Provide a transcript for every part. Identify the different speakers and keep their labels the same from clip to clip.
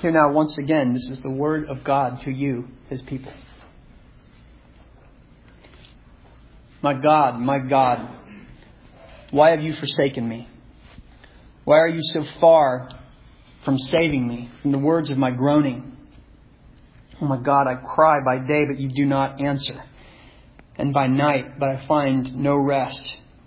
Speaker 1: Hear now once again, this is the word of God to you, His people. My God, why have you forsaken me? Why are you so far from saving me from the words of my groaning? Oh my God, I cry by day, but you do not answer, and by night, but I find no rest.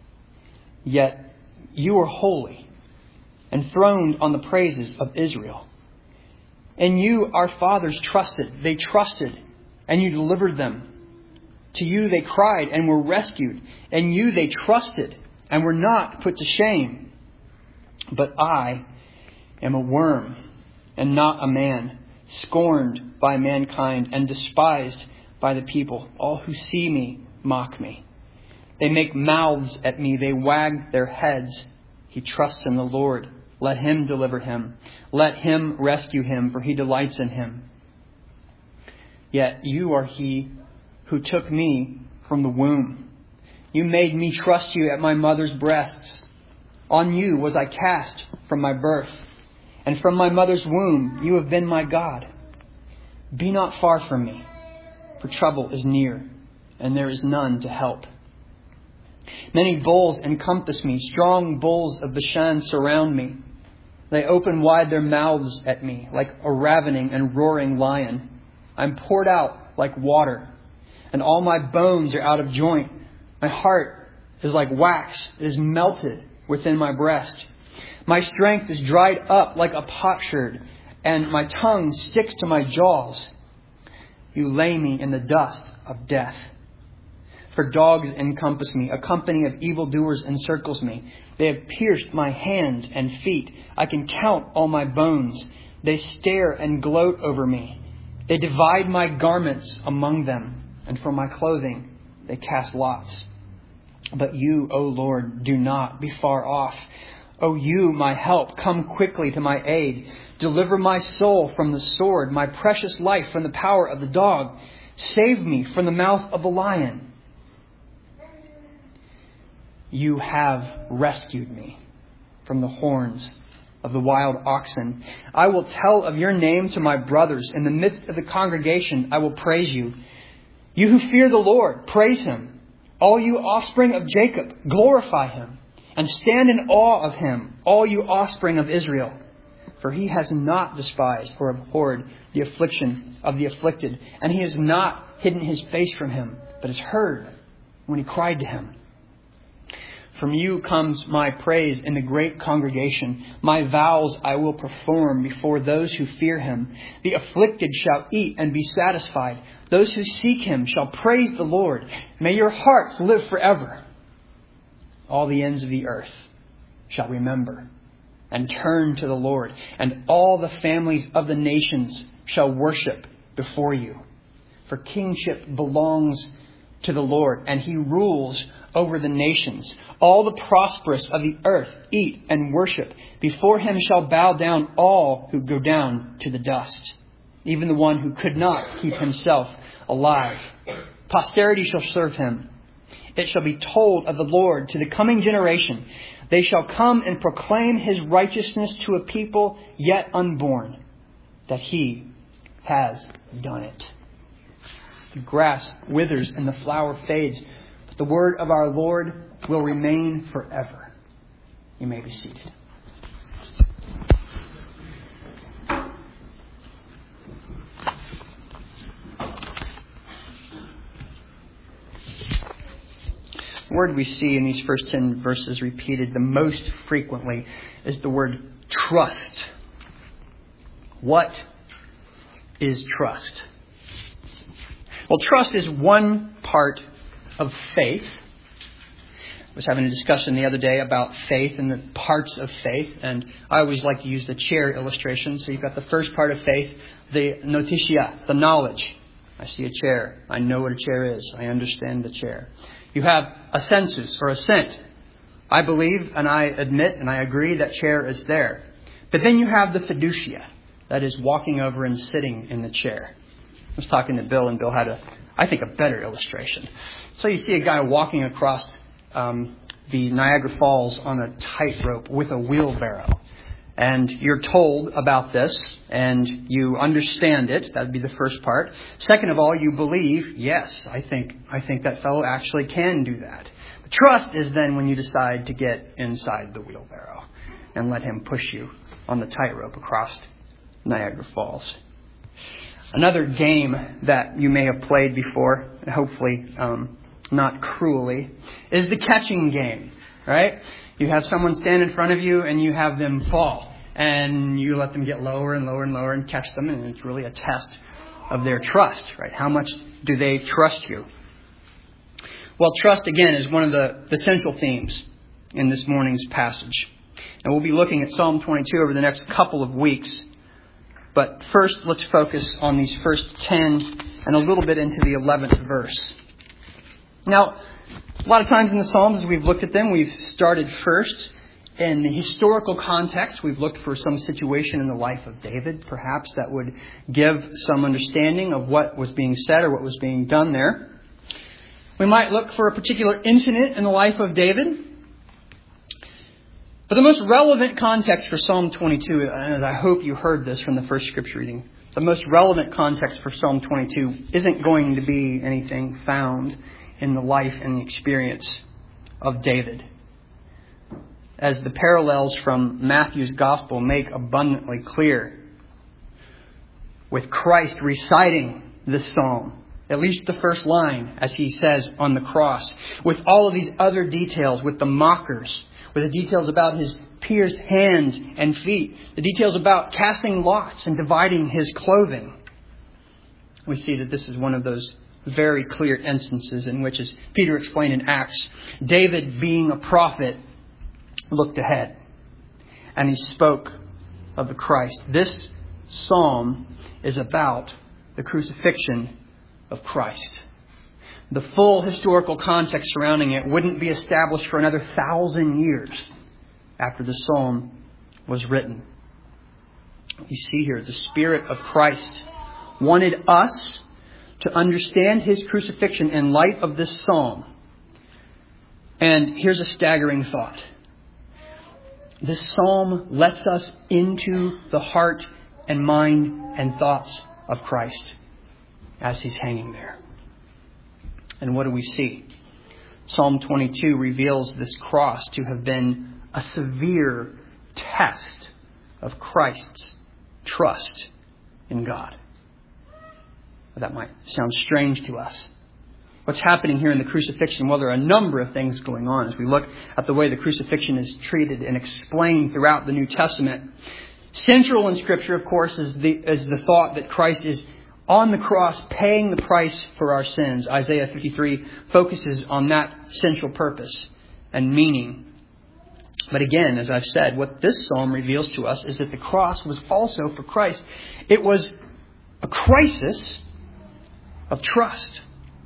Speaker 1: Yet you are holy, enthroned on the praises of Israel. And you, our fathers, trusted. They trusted, and you delivered them. To you they cried and were rescued. And you they trusted and were not put to shame. But I am a worm and not a man, scorned by mankind and despised by the people. All who see me mock me. They make mouths at me. They wag their heads. He trusts in the Lord. Let Him deliver him. Let Him rescue him, for He delights in him. Yet you are He who took me from the womb. You made me trust you at my mother's breasts. On you was I cast from my birth, and from my mother's womb you have been my God. Be not far from me, for trouble is near, and there is none to help. Many bulls encompass me. Strong bulls of Bashan surround me. They open wide their mouths at me like a ravening and roaring lion. I'm poured out like water, and all my bones are out of joint. My heart is like wax. It is melted within my breast. My strength is dried up like a potsherd, and my tongue sticks to my jaws. You lay me in the dust of death. For dogs encompass me. A company of evildoers encircles me. They have pierced my hands and feet. I can count all my bones. They stare and gloat over me. They divide my garments among them, and for my clothing they cast lots. But you, O Lord, do not be far off. O you, my help, come quickly to my aid. Deliver my soul from the sword, my precious life from the power of the dog. Save me from the mouth of the lion. You have rescued me from the horns of the wild oxen. I will tell of your name to my brothers. In the midst of the congregation, I will praise you. You who fear the Lord, praise Him. All you offspring of Jacob, glorify Him. And stand in awe of Him, all you offspring of Israel. For He has not despised or abhorred the affliction of the afflicted. And He has not hidden His face from him, but has heard when he cried to Him. From you comes my praise in the great congregation. My vows I will perform before those who fear Him. The afflicted shall eat and be satisfied. Those who seek Him shall praise the Lord. May your hearts live forever. All the ends of the earth shall remember and turn to the Lord. And all the families of the nations shall worship before you. For kingship belongs to the Lord, and He rules over the nations. All the prosperous of the earth eat and worship. Before Him shall bow down all who go down to the dust, even the one who could not keep himself alive. Posterity shall serve Him. It shall be told of the Lord to the coming generation. They shall come and proclaim His righteousness to a people yet unborn, that He has done it. The grass withers and the flower fades, but the word of our Lord will remain forever. You may be seated. The word we see in these first 10 verses repeated the most frequently is the word trust. What is trust? Well, trust is one part of faith. I was having a discussion the other day about faith and the parts of faith, and I always like to use the chair illustration. So you've got the first part of faith, the notitia, the knowledge. I see a chair. I know what a chair is. I understand the chair. You have a sensus or assent. I believe and I admit and I agree that chair is there. But then you have the fiducia, that is walking over and sitting in the chair. I was talking to Bill, and Bill had I think a better illustration. So you see a guy walking across the Niagara Falls on a tightrope with a wheelbarrow. And you're told about this, and you understand it. That would be the first part. Second of all, you believe, yes, I think that fellow actually can do that. The trust is then when you decide to get inside the wheelbarrow and let him push you on the tightrope across Niagara Falls. Another game that you may have played before, and hopefully not cruelly, is the catching game, right? You have someone stand in front of you and you have them fall. And you let them get lower and lower and lower and catch them. And it's really a test of their trust, right? How much do they trust you? Well, trust, again, is one of the central themes in this morning's passage. And we'll be looking at Psalm 22 over the next couple of weeks. But first, let's focus on these first 10 and a little bit into the 11th verse. Now, a lot of times in the Psalms, as we've looked at them, we've started first in the historical context. We've looked for some situation in the life of David, perhaps, that would give some understanding of what was being said or what was being done there. We might look for a particular incident in the life of David. But the most relevant context for Psalm 22, and I hope you heard this from the first scripture reading, the most relevant context for Psalm 22 isn't going to be anything found in the life and the experience of David. As the parallels from Matthew's Gospel make abundantly clear, with Christ reciting this psalm, at least the first line, as he says on the cross, with all of these other details, with the mockers, with the details about his pierced hands and feet, the details about casting lots and dividing his clothing, we see that this is one of those very clear instances in which, as Peter explained in Acts, David, being a prophet, looked ahead and he spoke of the Christ. This psalm is about the crucifixion of Christ. The full historical context surrounding it wouldn't be established for another 1,000 years after the psalm was written. You see here, the Spirit of Christ wanted us to understand his crucifixion in light of this psalm. And here's a staggering thought. This psalm lets us into the heart and mind and thoughts of Christ as he's hanging there. And what do we see? Psalm 22 reveals this cross to have been a severe test of Christ's trust in God. That might sound strange to us. What's happening here in the crucifixion? Well, there are a number of things going on as we look at the way the crucifixion is treated and explained throughout the New Testament. Central in Scripture, of course, is the thought that Christ is on the cross paying the price for our sins. Isaiah 53 focuses on that central purpose and meaning. But again, as I've said, what this psalm reveals to us is that the cross was also for Christ. It was a crisis of trust.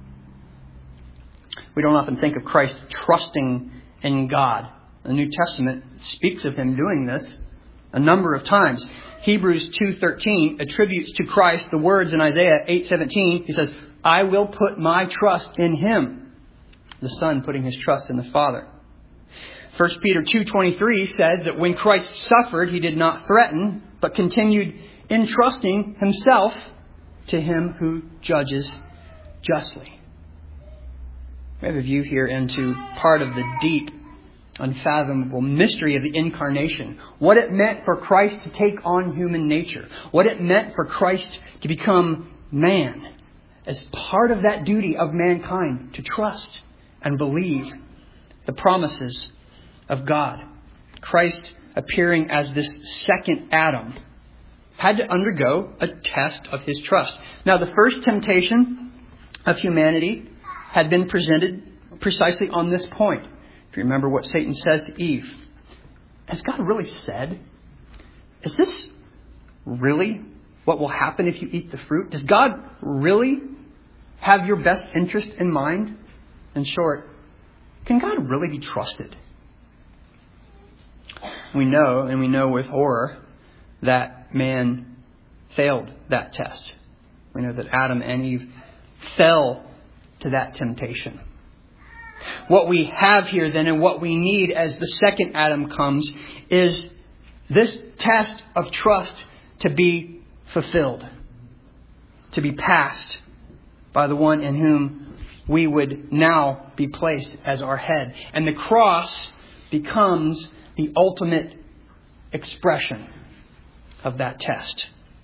Speaker 1: We don't often think of Christ trusting in God. The New Testament speaks of him doing this a number of times. Hebrews 2:13 attributes to Christ the words in Isaiah 8:17. He says, I will put my trust in him. The Son putting his trust in the Father. 1 Peter 2:23 says that when Christ suffered, he did not threaten, but continued entrusting himself to him who judges justly. We have a view here into part of the deep, unfathomable mystery of the incarnation. What it meant for Christ to take on human nature. What it meant for Christ to become man. As part of that duty of mankind to trust and believe the promises of God. Christ, appearing as this second Adam, had to undergo a test of his trust. Now, the first temptation of humanity had been presented precisely on this point. If you remember what Satan says to Eve, has God really said? Is this really what will happen if you eat the fruit? Does God really have your best interest in mind? In short, can God really be trusted? We know with horror that man failed that test. We know that Adam and Eve fell to that temptation. What we have here then, and what we need as the second Adam comes, is this test of trust to be fulfilled, to be passed by the one in whom we would now be placed as our head. And the cross becomes the ultimate expression of that test.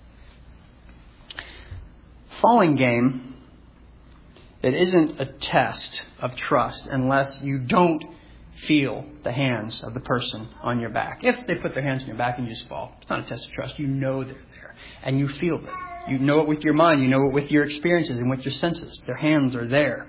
Speaker 1: Falling game, it isn't a test of trust unless you don't feel the hands of the person on your back. If they put their hands on your back and you just fall, it's not a test of trust. You know they're there and you feel it. You know it with your mind. You know it with your experiences and with your senses. Their hands are there.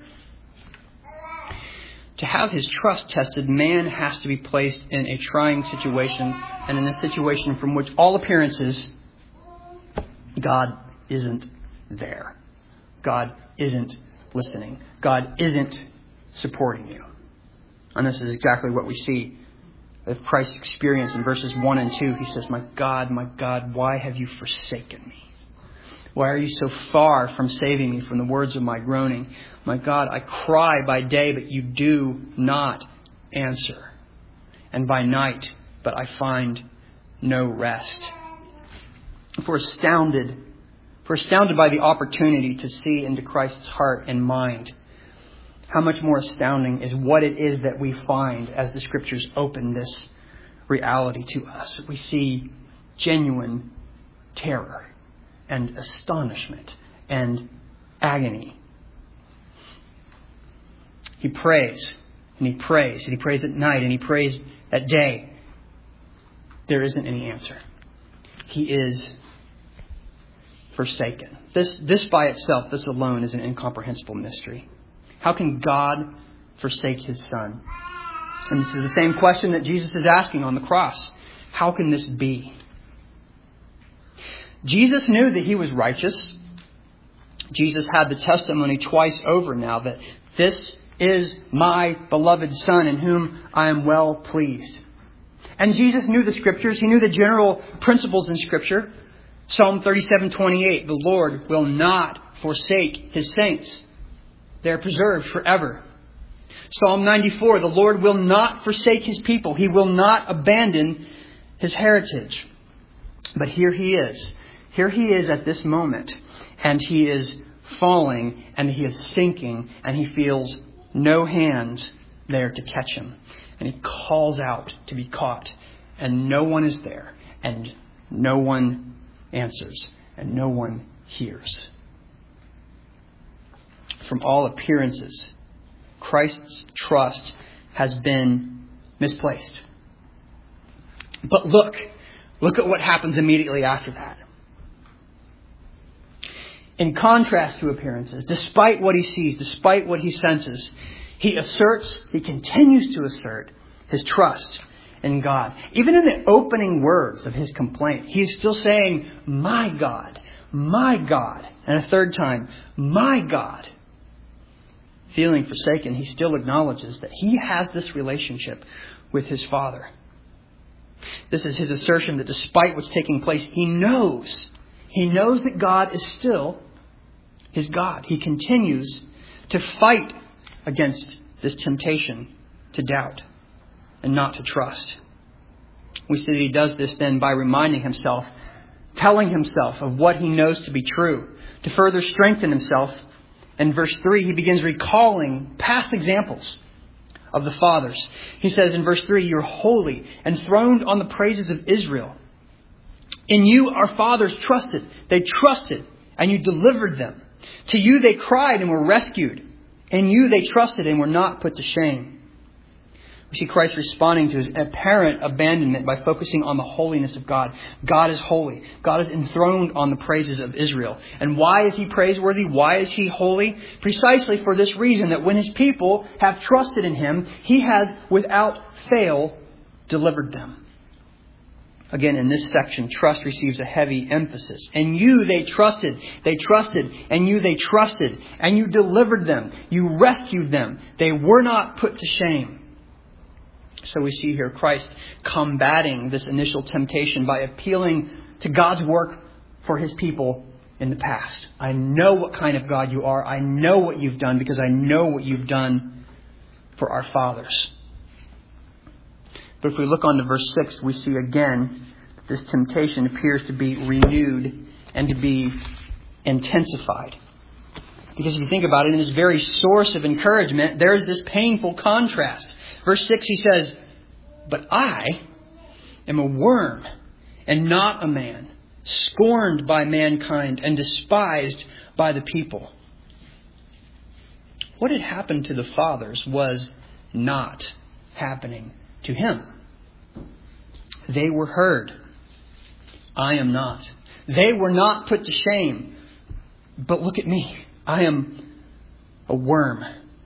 Speaker 1: To have his trust tested, man has to be placed in a trying situation, and in a situation from which all appearances, God isn't there. God isn't listening. God isn't supporting you. And this is exactly what we see of Christ's experience in verses 1 and 2. He says, my God, why have you forsaken me? Why are you so far from saving me from the words of my groaning? My God, I cry by day, but you do not answer. And by night, but I find no rest. If we're astounded by the opportunity to see into Christ's heart and mind, how much more astounding is what it is that we find as the Scriptures open this reality to us. We see genuine terror and astonishment and agony. He prays and he prays and he prays at night and he prays at day. There isn't any answer. He is forsaken. This by itself, this alone, is an incomprehensible mystery. How can God forsake his Son? And this is the same question that Jesus is asking on the cross. How can this be? Jesus knew that he was righteous. Jesus had the testimony twice over now that this is my beloved Son in whom I am well pleased. And Jesus knew the Scriptures. He knew the general principles in Scripture. Psalm 37:28, the Lord will not forsake his saints. They are preserved forever. Psalm 94, the Lord will not forsake his people. He will not abandon his heritage. But here he is. Here he is at this moment. And he is falling and he is sinking and he feels no hands there to catch him. And he calls out to be caught. And no one is there. And no one answers. And no one hears. From all appearances, Christ's trust has been misplaced. But look at what happens immediately after that. In contrast to appearances, despite what he sees, despite what he senses, he continues to assert his trust in God. Even in the opening words of his complaint, he is still saying, my God, and a third time, my God. Feeling forsaken, he still acknowledges that he has this relationship with his Father. This is his assertion that despite what's taking place, he knows that God is still his God. He continues to fight against this temptation to doubt and not to trust. We see that he does this then by reminding himself, telling himself of what he knows to be true, to further strengthen himself. In verse 3, he begins recalling past examples of the fathers. He says in verse 3, you're holy, enthroned on the praises of Israel. In you our fathers trusted. They trusted and you delivered them. To you they cried and were rescued. In you they trusted and were not put to shame. We see Christ responding to his apparent abandonment by focusing on the holiness of God. God is holy. God is enthroned on the praises of Israel. And why is he praiseworthy? Why is he holy? Precisely for this reason, that when his people have trusted in him, he has without fail delivered them. Again, in this section, trust receives a heavy emphasis. And you they trusted, and you they trusted, and you delivered them. You rescued them. They were not put to shame. So we see here Christ combating this initial temptation by appealing to God's work for his people in the past. I know what kind of God you are. I know what you've done because I know what you've done for our fathers. But if we look on to verse 6, we see again this temptation appears to be renewed and to be intensified. Because if you think about it, in this very source of encouragement, there is this painful contrast. Verse 6, he says, "But I am a worm and not a man, scorned by mankind and despised by the people." What had happened to the fathers was not happening to him. They were heard. I am not. They were not put to shame. But look at me. I am a worm.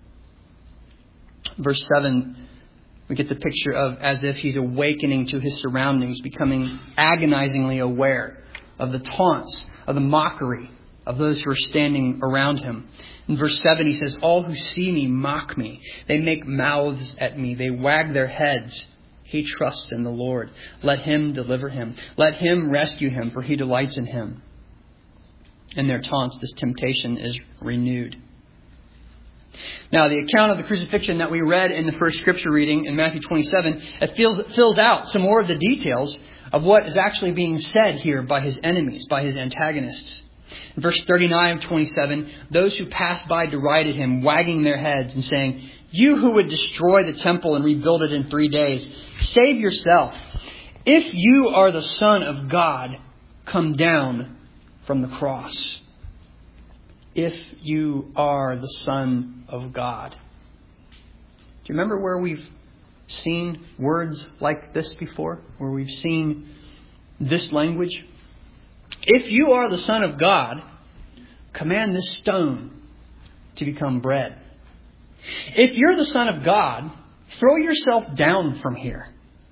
Speaker 1: Verse 7, we get the picture of as if he's awakening to his surroundings, becoming agonizingly aware of the taunts, of the mockery of those who are standing around him. In verse 7, he says, "All who see me mock me. They make mouths at me. They wag their heads. He trusts in the Lord. Let him deliver him. Let him rescue him, for he delights in him." In their taunts, this temptation is renewed. Now, the account of the crucifixion that we read in the first scripture reading in Matthew 27, it fills out some more of the details of what is actually being said here by his enemies, by his antagonists. In verse 39 of 27, those who passed by derided him, wagging their heads and saying, "You who would destroy the temple and rebuild it in 3 days, save yourself. If you are the Son of God, come down from the cross." If you are the Son of God. Do you remember where we've seen words like this before? Where we've seen this language? If you are the Son of God, command this stone to become bread. If you're the Son of God, throw yourself down from here.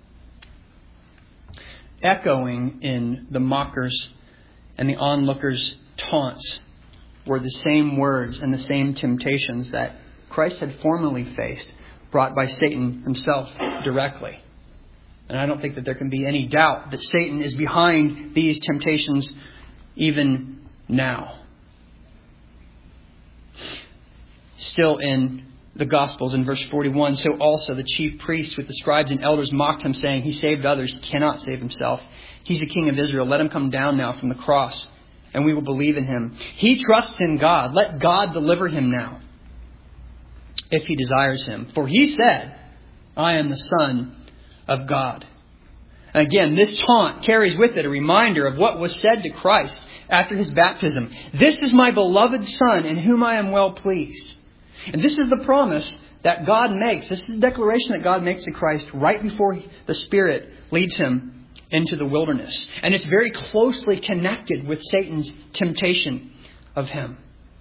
Speaker 1: Echoing in the mockers and the onlookers' taunts were the same words and the same temptations that Christ had formerly faced, brought by Satan himself directly. And I don't think that there can be any doubt that Satan is behind these temptations even now. Still in the Gospels in verse 41, "So also the chief priests with the scribes and elders mocked him, saying, 'He saved others, he cannot save himself. He's the King of Israel. Let him come down now from the cross, and we will believe in him. He trusts in God. Let God deliver him now, if he desires him. For he said, I am the Son of God.'" And again, this taunt carries with it a reminder of what was said to Christ after his baptism. "This is my beloved Son, in whom I am well pleased." And this is the promise that God makes. This is the declaration that God makes to Christ right before the Spirit leads him into the wilderness. And it's very closely connected with Satan's temptation of him.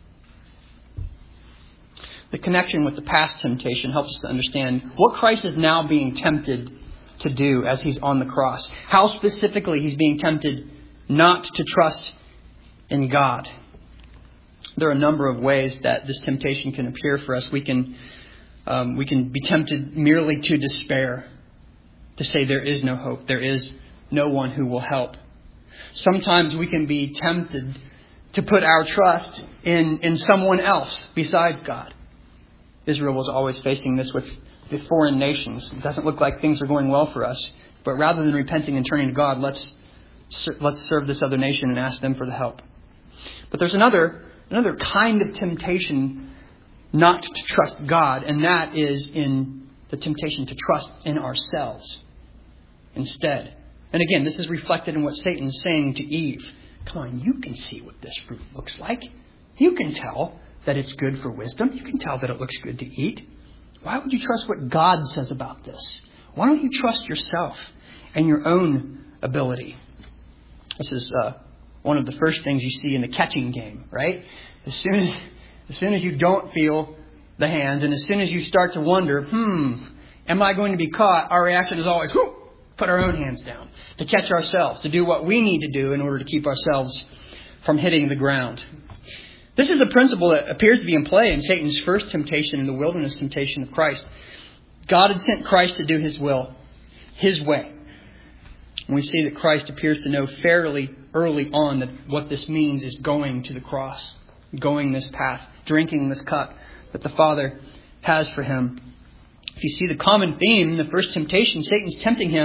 Speaker 1: The connection with the past temptation helps us to understand what Christ is now being tempted to do as he's on the cross. How specifically he's being tempted not to trust in God. There are a number of ways that this temptation can appear for us. We can be tempted merely to despair, to say there is no hope, there is no one who will help. Sometimes we can be tempted to put our trust in someone else besides God. Israel was always facing this with the foreign nations. It doesn't look like things are going well for us, but rather than repenting and turning to God, let's serve this other nation and ask them for the help. But there's another kind of temptation not to trust God, and that is in the temptation to trust in ourselves instead. And again, this is reflected in what Satan's saying to Eve. Come on, you can see what this fruit looks like. You can tell that it's good for wisdom. You can tell that it looks good to eat. Why would you trust what God says about this? Why don't you trust yourself and your own ability? This is one of the first things you see in the catching game, right? As soon as you don't feel the hands, and as soon as you start to wonder, am I going to be caught? Our reaction is always, put our own hands down to catch ourselves, to do what we need to do in order to keep ourselves from hitting the ground. This is a principle that appears to be in play in Satan's first temptation, in the wilderness temptation of Christ. God had sent Christ to do his will, his way. And we see that Christ appears to know fairly early on that what this means is going to the cross, going this path, drinking this cup that the Father has for him. If you see the common theme in the first temptation, Satan's tempting him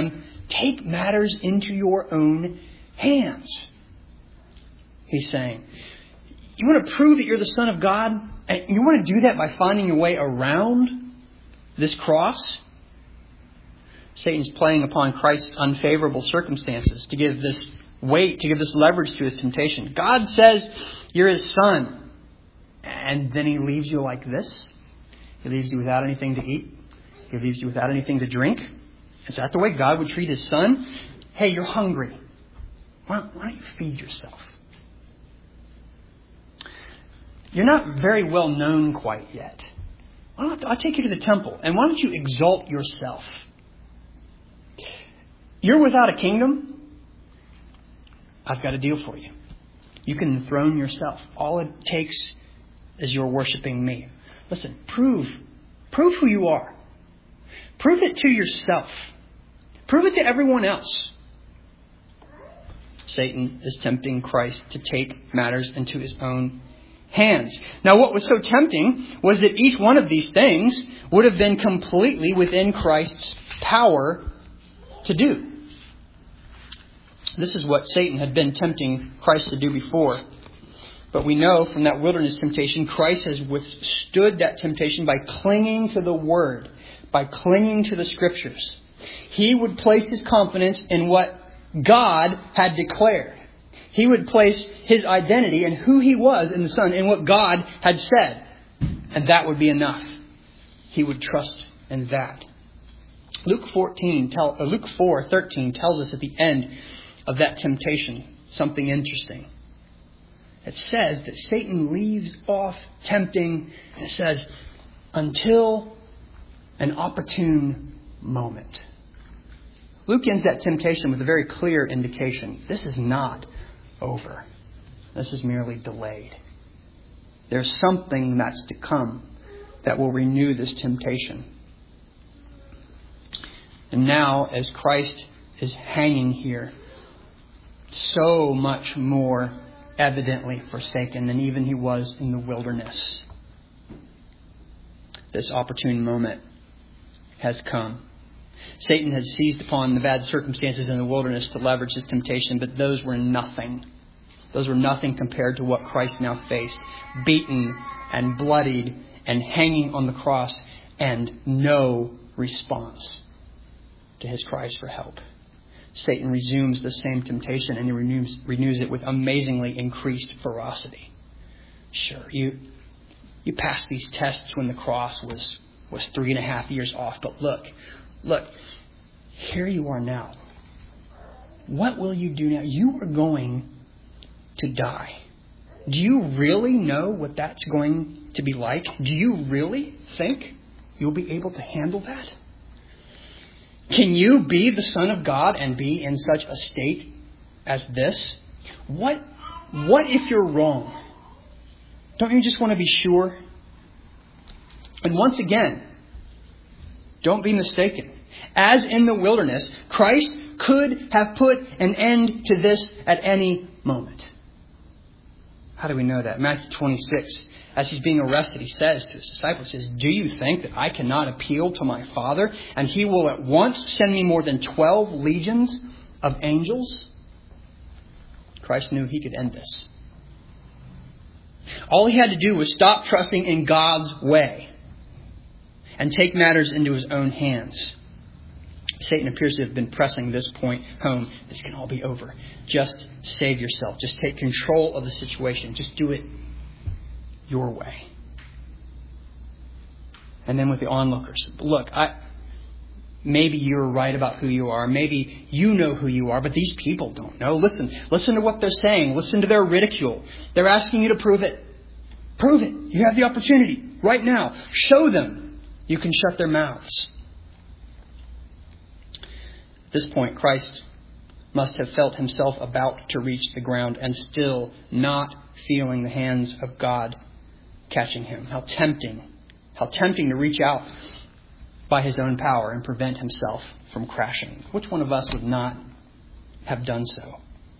Speaker 1: take matters into your own hands. He's saying, you want to prove that you're the Son of God? And you want to do that by finding your way around this cross? Satan's playing upon Christ's unfavorable circumstances to give this weight, to give this leverage to his temptation. God says you're his son. And then he leaves you like this. He leaves you without anything to eat. He leaves you without anything to drink. Is that the way God would treat his son? Hey, you're hungry. Why don't you feed yourself? You're not very well known quite yet. I'll take you to the temple. And why don't you exalt yourself? You're without a kingdom. I've got a deal for you. You can enthrone yourself. All it takes is you're worshiping me. Listen, prove who you are. Prove it to yourself. Prove it to everyone else. Satan is tempting Christ to take matters into his own hands. Now, what was so tempting was that each one of these things would have been completely within Christ's power to do. This is what Satan had been tempting Christ to do before. But we know from that wilderness temptation, Christ has withstood that temptation by clinging to the Word, by clinging to the Scriptures. He would place his confidence in what God had declared. He would place his identity and who he was in the Son in what God had said. And that would be enough. He would trust in that. Luke 4:13 tells us at the end of that temptation something interesting. It says that Satan leaves off tempting, and it says, until an opportune moment. Luke ends that temptation with a very clear indication. This is not over. This is merely delayed. There's something that's to come that will renew this temptation. And now, as Christ is hanging here, so much more evidently forsaken than even he was in the wilderness, this opportune moment has come. Satan had seized upon the bad circumstances in the wilderness to leverage his temptation, but those were nothing. Those were nothing compared to what Christ now faced. Beaten and bloodied and hanging on the cross, and no response to his cries for help. Satan resumes the same temptation, and he renews it with amazingly increased ferocity. Sure, you passed these tests when the cross was 3.5 years off, but look, here you are now. What will you do now? You are going to die. Do you really know what that's going to be like? Do you really think you'll be able to handle that? Can you be the Son of God and be in such a state as this? What if you're wrong? Don't you just want to be sure? And once again, don't be mistaken. As in the wilderness, Christ could have put an end to this at any moment. How do we know that? Matthew 26, as he's being arrested, he says to his disciples, do you think that I cannot appeal to my Father and he will at once send me more than 12 legions of angels? Christ knew he could end this. All he had to do was stop trusting in God's way and take matters into his own hands. Satan appears to have been pressing this point home. This can all be over. Just save yourself. Just take control of the situation. Just do it your way. And then with the onlookers, look, maybe you're right about who you are. Maybe you know who you are, but these people don't know. Listen to what they're saying. Listen to their ridicule. They're asking you to prove it. Prove it. You have the opportunity right now. Show them. You can shut their mouths. At this point, Christ must have felt himself about to reach the ground and still not feeling the hands of God catching him. How tempting to reach out by his own power and prevent himself from crashing. Which one of us would not have done so?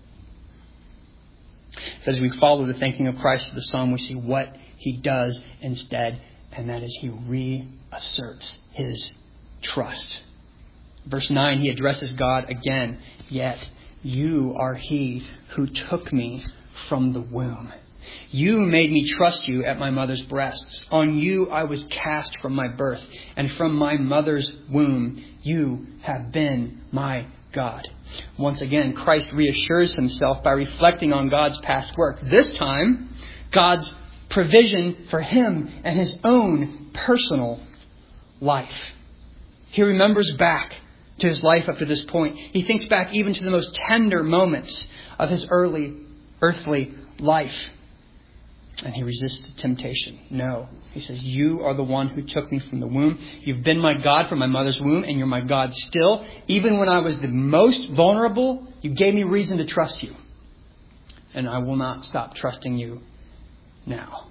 Speaker 1: As we follow the thinking of Christ to the Son, we see what he does instead, and that is he reasserts his trust. Verse 9, he addresses God again. Yet you are he who took me from the womb. You made me trust you at my mother's breasts. On you I was cast from my birth, and from my mother's womb you have been my God. Once again, Christ reassures himself by reflecting on God's past work. This time, God's provision for him and his own personal life. He remembers back to his life up to this point. He thinks back even to the most tender moments of his early earthly life. And he resists temptation. No. He says, you are the one who took me from the womb. You've been my God from my mother's womb, and you're my God still. Even when I was the most vulnerable, you gave me reason to trust you. And I will not stop trusting you now.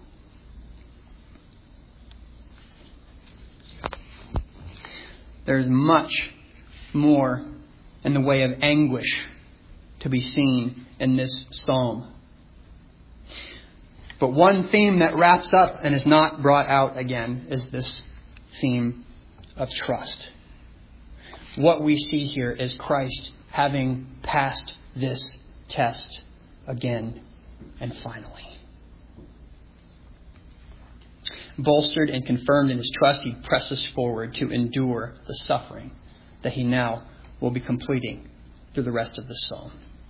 Speaker 1: There's much more in the way of anguish to be seen in this psalm. But one theme that wraps up and is not brought out again is this theme of trust. What we see here is Christ having passed this test again and finally. Bolstered and confirmed in his trust, he presses forward to endure the suffering that he now will be completing through the rest of the psalm.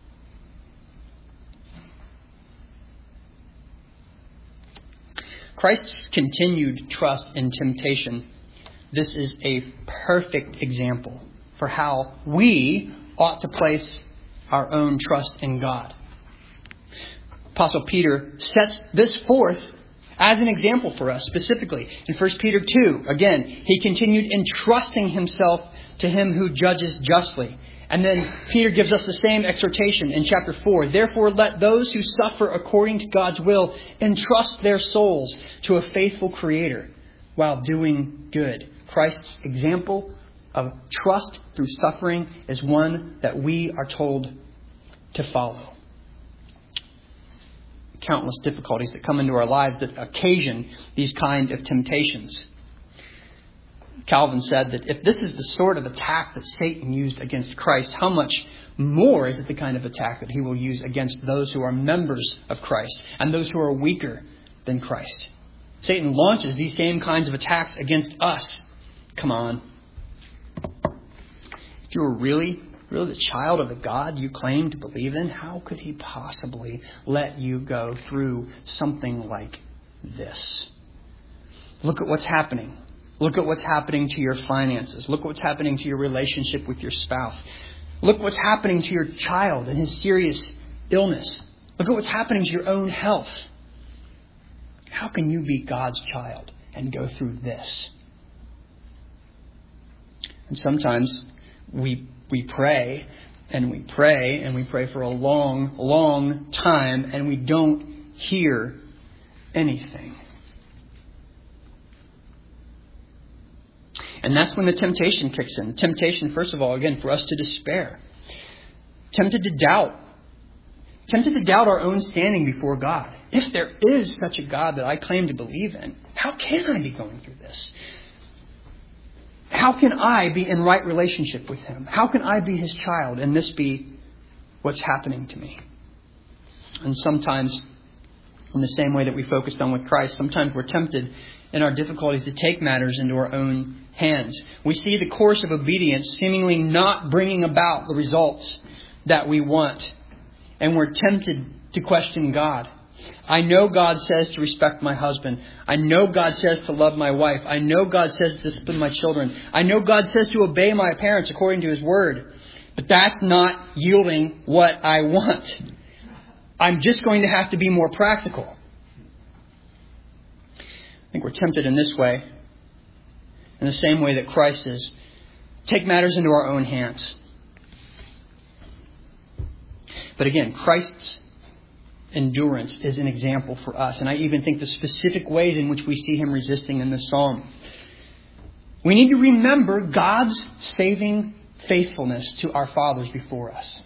Speaker 1: Christ's continued trust in temptation. This is a perfect example for how we ought to place our own trust in God. Apostle Peter sets this forth as an example for us specifically. In 1 Peter 2, again, he continued entrusting himself to him who judges justly. And then Peter gives us the same exhortation in chapter 4. Therefore, let those who suffer according to God's will entrust their souls to a faithful Creator while doing good. Christ's example of trust through suffering is one that we are told to follow. Countless difficulties that come into our lives that occasion these kind of temptations. Calvin said that if this is the sort of attack that Satan used against Christ, how much more is it the kind of attack that he will use against those who are members of Christ and those who are weaker than Christ? Satan launches these same kinds of attacks against us. Come on. If you were really the child of the God you claim to believe in, how could he possibly let you go through something like this? Look at what's happening. Look at what's happening to your finances. Look at what's happening to your relationship with your spouse. Look what's happening to your child and his serious illness. Look at what's happening to your own health. How can you be God's child and go through this? And sometimes we pray and we pray and we pray for a long, long time and we don't hear anything. And that's when the temptation kicks in. Temptation, first of all, again, for us to despair. Tempted to doubt our own standing before God. If there is such a God that I claim to believe in, how can I be going through this? How can I be in right relationship with him? How can I be his child and this be what's happening to me? And sometimes, in the same way that we focused on with Christ, sometimes we're tempted in our difficulties to take matters into our own hands. We see the course of obedience seemingly not bringing about the results that we want. And we're tempted to question God. I know God says to respect my husband. I know God says to love my wife. I know God says to discipline my children. I know God says to obey my parents according to his word. But that's not yielding what I want. I'm just going to have to be more practical. I think we're tempted in this way, in the same way that Christ is. Take matters into our own hands. But again, Christ's endurance is an example for us. And I even think the specific ways in which we see him resisting in this psalm. We need to remember God's saving faithfulness to our fathers before us.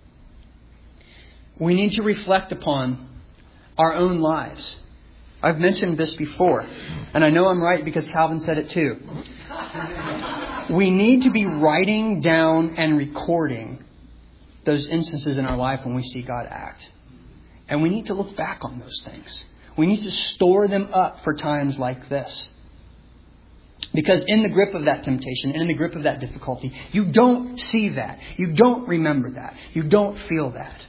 Speaker 1: We need to reflect upon our own lives. I've mentioned this before, and I know I'm right because Calvin said it too. We need to be writing down and recording those instances in our life when we see God act. And we need to look back on those things. We need to store them up for times like this. Because in the grip of that temptation, in the grip of that difficulty, you don't see that. You don't remember that. You don't feel that.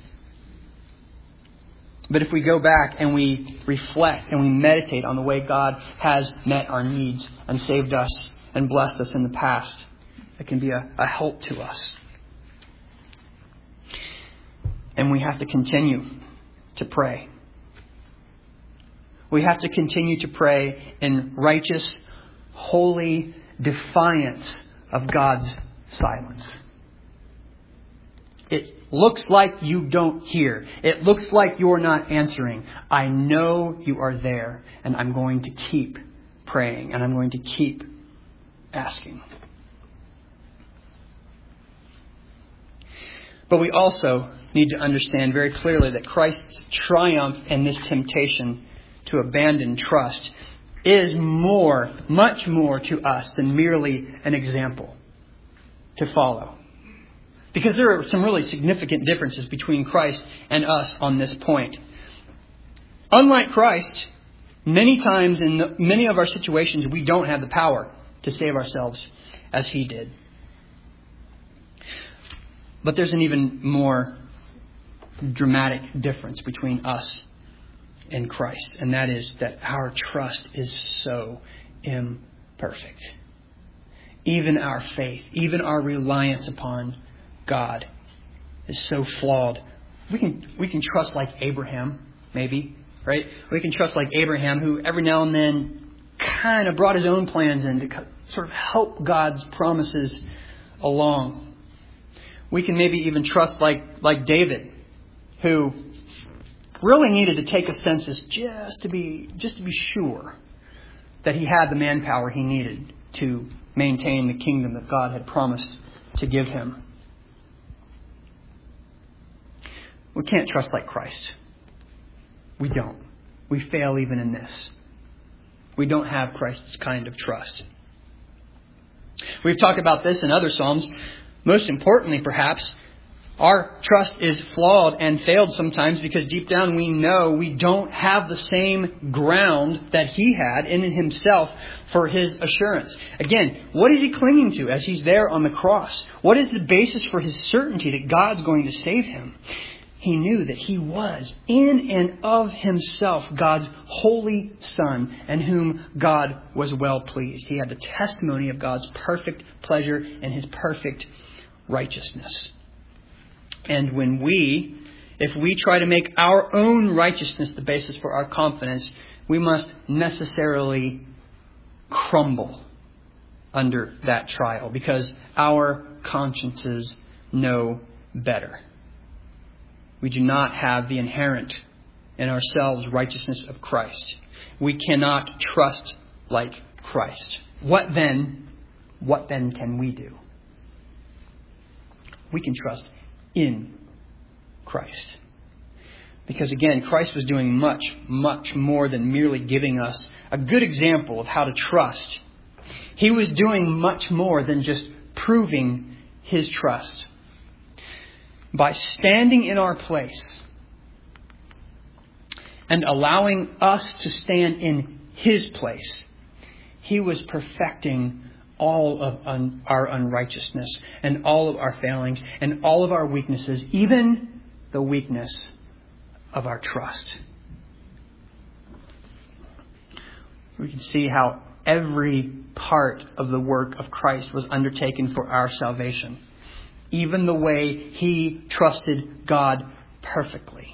Speaker 1: But if we go back and we reflect and we meditate on the way God has met our needs and saved us and blessed us in the past, it can be a help to us. And we have to continue to pray. We have to continue to pray in righteous, holy defiance of God's silence. It looks like you don't hear. It looks like you're not answering. I know you are there, and I'm going to keep praying, and I'm going to keep asking. But we also need to understand very clearly that Christ's triumph in this temptation to abandon trust is much more to us than merely an example to follow. Because there are some really significant differences between Christ and us on this point. Unlike Christ, many times in many of our situations, we don't have the power to save ourselves as He did. But there's an even more dramatic difference between us and Christ. And that is that our trust is so imperfect. Even our faith, even our reliance upon God is so flawed. We can trust like Abraham, maybe, right? We can trust like Abraham, who every now and then kind of brought his own plans in to sort of help God's promises along. We can maybe even trust like David, who really needed to take a census just to be sure that he had the manpower he needed to maintain the kingdom that God had promised to give him. We can't trust like Christ. We don't. We fail even in this. We don't have Christ's kind of trust. We've talked about this in other Psalms. Most importantly, perhaps, our trust is flawed and failed sometimes because deep down we know we don't have the same ground that He had in Himself for His assurance. Again, what is He clinging to as He's there on the cross? What is the basis for His certainty that God's going to save Him? He knew that He was in and of Himself God's holy Son, and whom God was well pleased. He had the testimony of God's perfect pleasure and His perfect righteousness. And if we try to make our own righteousness the basis for our confidence, we must necessarily crumble under that trial because our consciences know better. We do not have the inherent in ourselves righteousness of Christ. We cannot trust like Christ. What then can we do? We can trust in Christ. Because again, Christ was doing much, much more than merely giving us a good example of how to trust. He was doing much more than just proving His trust. By standing in our place and allowing us to stand in His place, He was perfecting all of our unrighteousness and all of our failings and all of our weaknesses, even the weakness of our trust. We can see how every part of the work of Christ was undertaken for our salvation. Even the way He trusted God perfectly.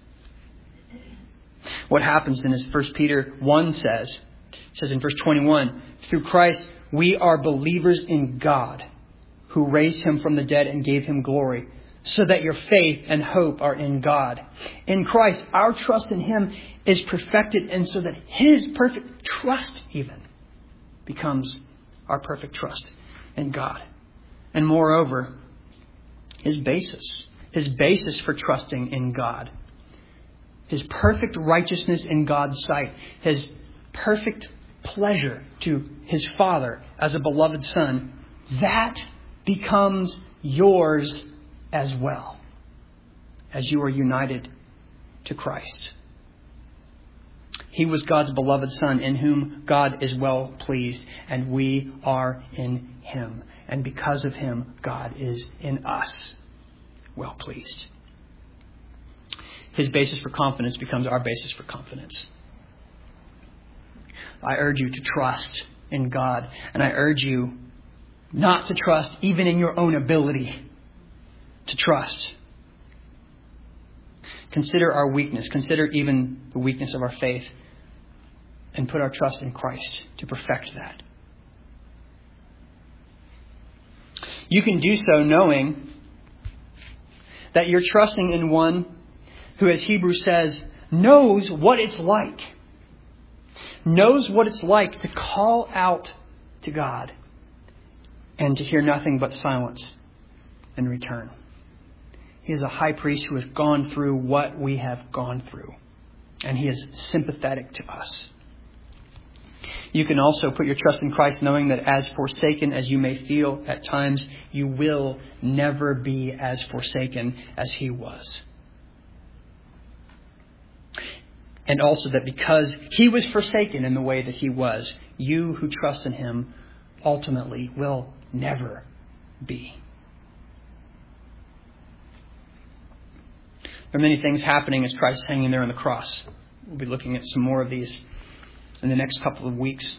Speaker 1: What happens then is 1 Peter 1 says in verse 21, through Christ we are believers in God, who raised Him from the dead and gave Him glory, so that your faith and hope are in God. In Christ, our trust in Him is perfected, and so that His perfect trust even becomes our perfect trust in God. And moreover, His basis for trusting in God, His perfect righteousness in God's sight, His perfect pleasure to His Father as a beloved Son, that becomes yours as well as you are united to Christ. He was God's beloved Son, in whom God is well pleased, and we are in Him. And because of Him, God is in us well pleased. His basis for confidence becomes our basis for confidence. I urge you to trust in God, and I urge you not to trust even in your own ability to trust. Consider our weakness. Consider even the weakness of our faith. And put our trust in Christ to perfect that. You can do so knowing that you're trusting in one who, as Hebrews says, knows what it's like. Knows what it's like to call out to God and to hear nothing but silence in return. He is a high priest who has gone through what we have gone through. And He is sympathetic to us. You can also put your trust in Christ knowing that as forsaken as you may feel at times, you will never be as forsaken as He was. And also that because He was forsaken in the way that He was, you who trust in Him ultimately will never be. There are many things happening as Christ is hanging there on the cross. We'll be looking at some more of these in the next couple of weeks.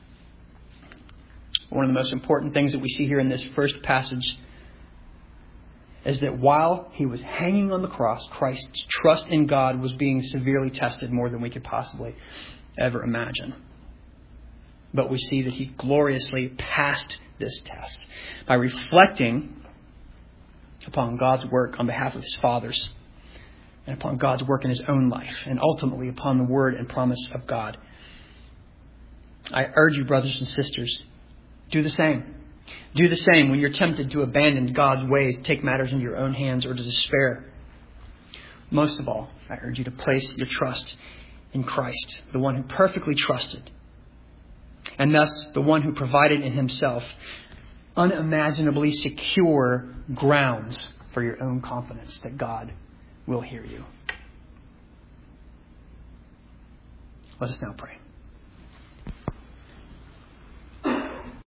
Speaker 1: One of the most important things that we see here in this first passage is that while He was hanging on the cross, Christ's trust in God was being severely tested more than we could possibly ever imagine. But we see that He gloriously passed this test by reflecting upon God's work on behalf of His fathers and upon God's work in His own life and ultimately upon the word and promise of God. I urge you, brothers and sisters, do the same. Do the same when you're tempted to abandon God's ways, take matters into your own hands, or to despair. Most of all, I urge you to place your trust in Christ, the one who perfectly trusted, and thus the one who provided in Himself unimaginably secure grounds for your own confidence that God will hear you. Let us now pray.